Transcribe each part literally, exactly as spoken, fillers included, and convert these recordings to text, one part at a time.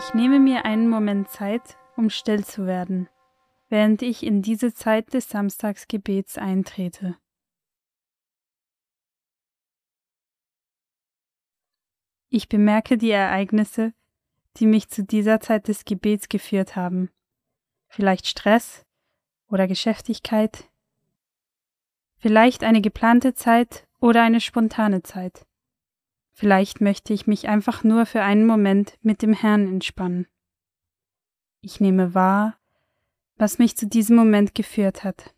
Ich nehme mir einen Moment Zeit, um still zu werden, während ich in diese Zeit des Samstagsgebets eintrete. Ich bemerke die Ereignisse, die mich zu dieser Zeit des Gebets geführt haben. Vielleicht Stress oder Geschäftigkeit, vielleicht eine geplante Zeit oder eine spontane Zeit. Vielleicht möchte ich mich einfach nur für einen Moment mit dem Herrn entspannen. Ich nehme wahr, was mich zu diesem Moment geführt hat.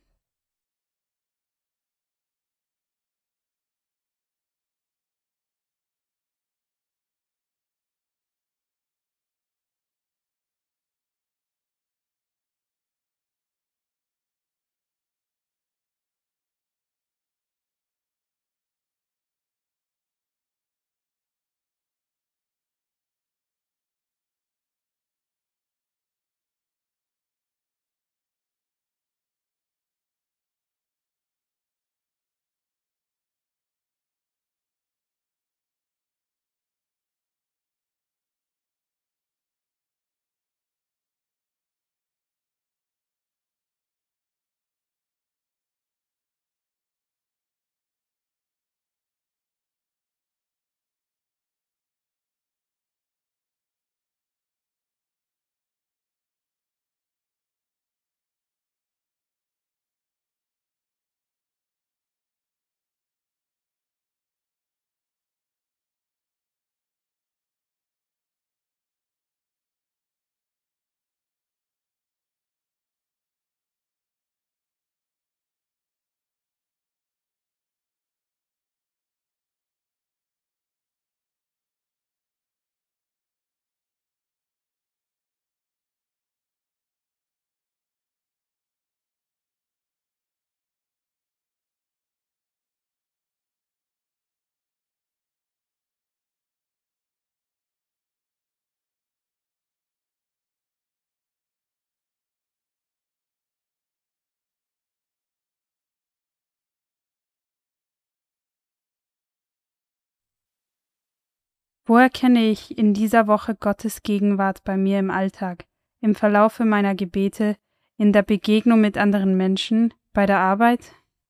Wo erkenne ich in dieser Woche Gottes Gegenwart bei mir im Alltag, im Verlaufe meiner Gebete, in der Begegnung mit anderen Menschen, bei der Arbeit?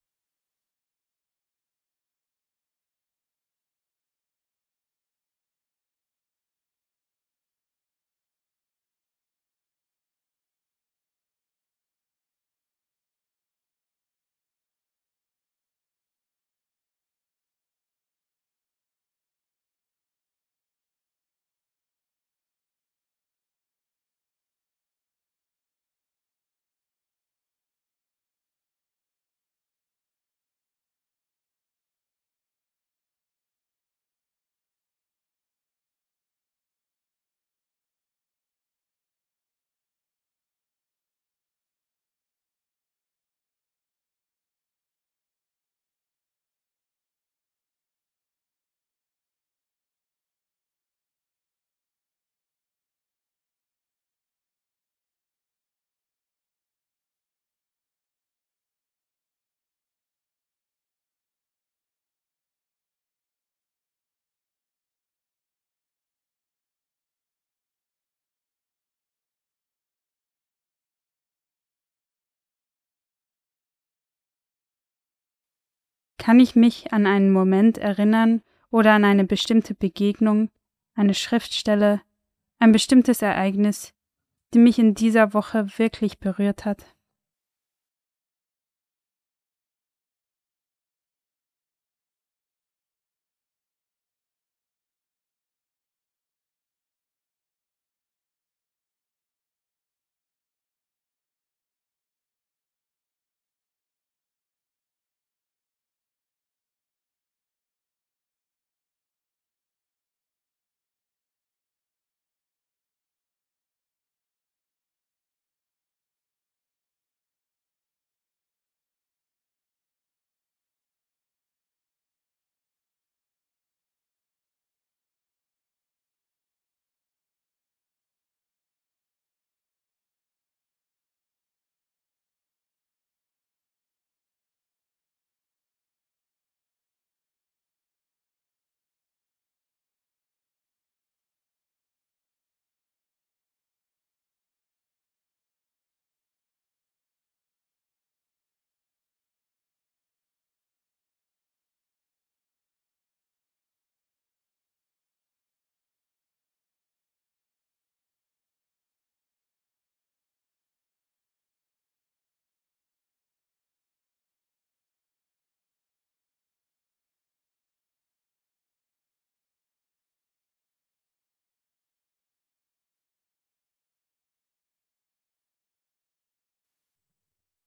Kann ich mich an einen Moment erinnern oder an eine bestimmte Begegnung, eine Schriftstelle, ein bestimmtes Ereignis, die mich in dieser Woche wirklich berührt hat?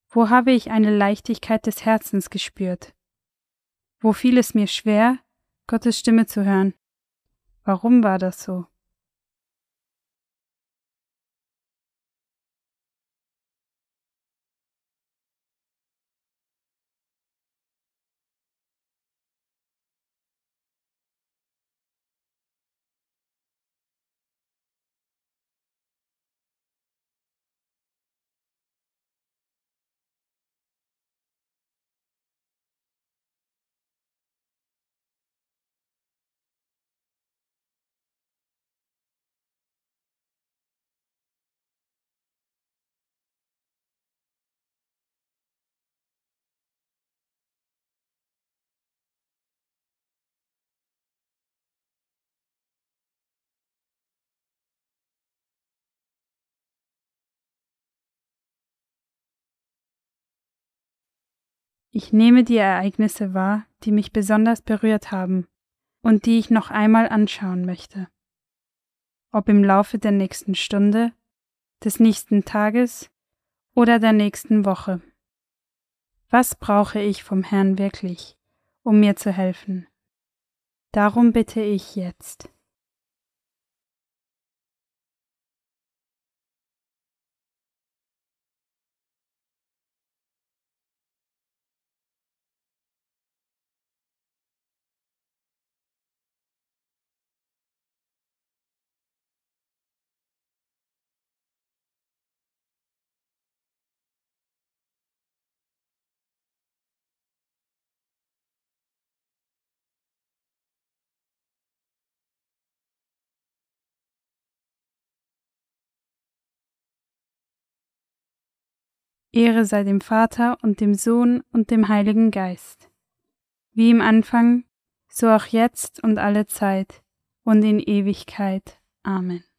Wo habe ich eine Leichtigkeit des Herzens gespürt? Wo fiel es mir schwer, Gottes Stimme zu hören? Warum war das so? Ich nehme die Ereignisse wahr, die mich besonders berührt haben und die ich noch einmal anschauen möchte. Ob im Laufe der nächsten Stunde, des nächsten Tages oder der nächsten Woche. Was brauche ich vom Herrn wirklich, um mir zu helfen? Darum bitte ich jetzt. Ehre sei dem Vater und dem Sohn und dem Heiligen Geist, wie im Anfang, so auch jetzt und alle Zeit und in Ewigkeit. Amen.